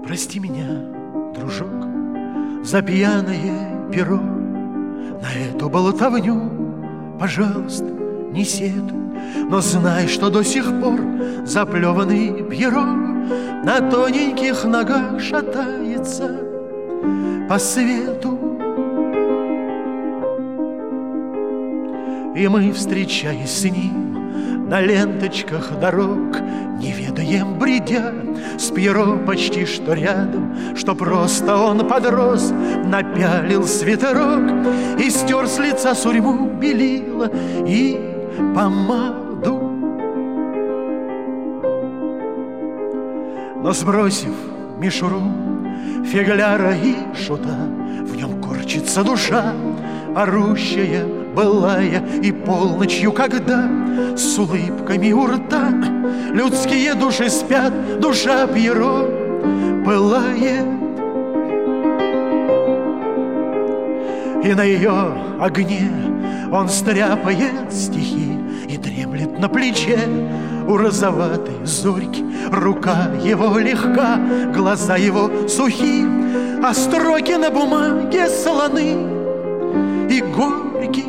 Прости меня, дружок, за пьяное перо. На эту болтовню, пожалуйста, не сетуй, но знай, что до сих пор заплеванный Пьеро на тоненьких ногах шатается по свету. И мы, встречаясь с ним на ленточках дорог, не ведаем, бредя с Пьеро почти что рядом, что просто он подрос, напялил свитерок и стер с лица сурьму белила и помаду. Но сбросив мишуру фигляра и шута, в нем корчится душа, орущая, былая, и полночью, когда с улыбками у рта людские души спят, душа Пьеро пылает. И на ее огне он стряпает стихи и дремлет на плече у розоватой зорьки. Рука его легка, глаза его сухи, а строки на бумаге солоны и горьки.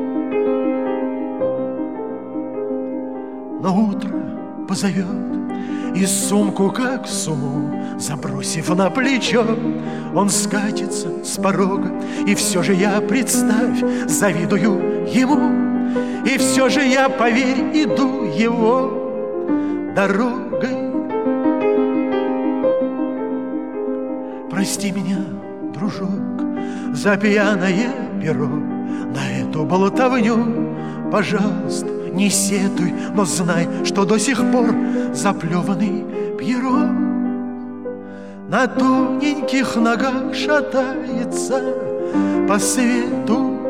Но утро позовет, и сумку, как сумму, забросив на плечо, он скатится с порога. И все же я, представь, завидую ему, и все же я, поверь, иду его дорогой. Прости меня, дружок, за пьяное перо, на эту болтовню, пожалуйста, не сетуй, но знай, что до сих пор заплеванный Пьеро на тоненьких ногах шатается по свету.